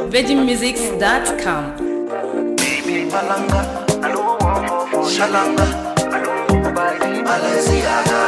VeggieMusics.com. Baby Malanga, I know one for Shalanga, I know by the Balenciaga.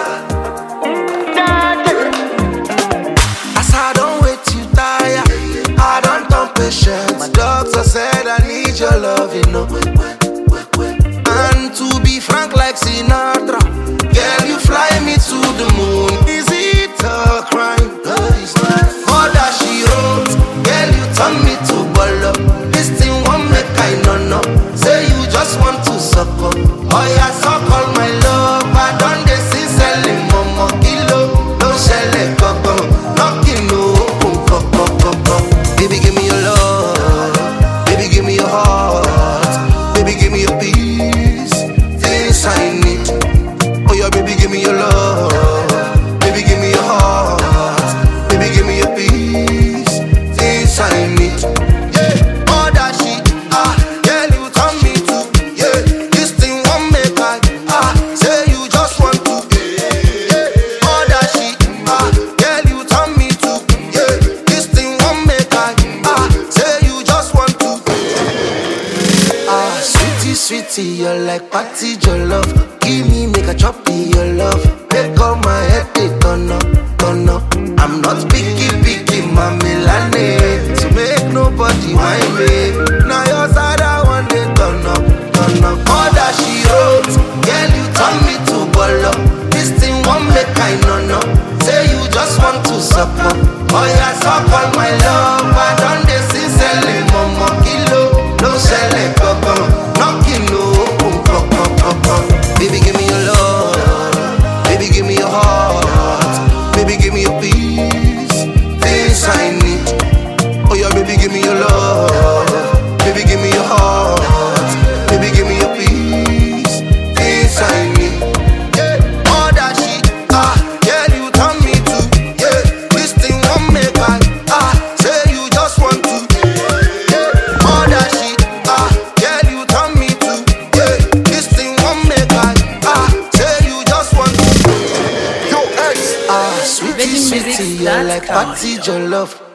As I don't wait you tire, I don't turn patient. My doctor said I need your love, you know. And to be frank like Sinatra, girl, you fly me to the moon. Is it a crime? More that she wrote, girl, you turn me to bolo. This thing won't make I know. Say you just want to suck up. Oh yeah, suck all my love. I done this sincerely, momo kilo. No shell coco, knocking no coco. Baby, give me your love. Baby, give me your heart. Baby, give me your peace. Things I need. Oh yeah, baby, give me your love. Baby, give me your heart. Baby, give me your peace. Things I need. Yeah, all that shit. Girl, you turn me to. Yeah, this thing won't make I. Say you just want to. Yeah, all that shit. Girl, you turn me to. Yeah, this thing won't make I. Say you just want to. Sweetie, you're like party your love. Give me, make a chop your love. Make all my head they turn up. I'm not picky, my Milane. So make nobody whine me. Now your side I want they turn up. All that she wrote, girl, you turn me to bolo. This thing won't make I know. Say you just want to suck up. Oh yeah, suck all my love. I done this sincerely, momo kilo. No shell coco, knocking no coco. Baby, give me your love. Baby, give me your heart. Baby, give me your peace. Things I need. Oh yeah, baby, give me your love. Baby, give me your heart. Baby, give me your peace. Things I need. Yeah, all that shit. Yeah, you turn me to. Yeah, this thing won't make I. Say you just want to. Yeah, all that shit. Yeah, you turn me to. Yeah, this thing won't make I. Say you just want to. Yo, ex. Sweetie, you're like party your love.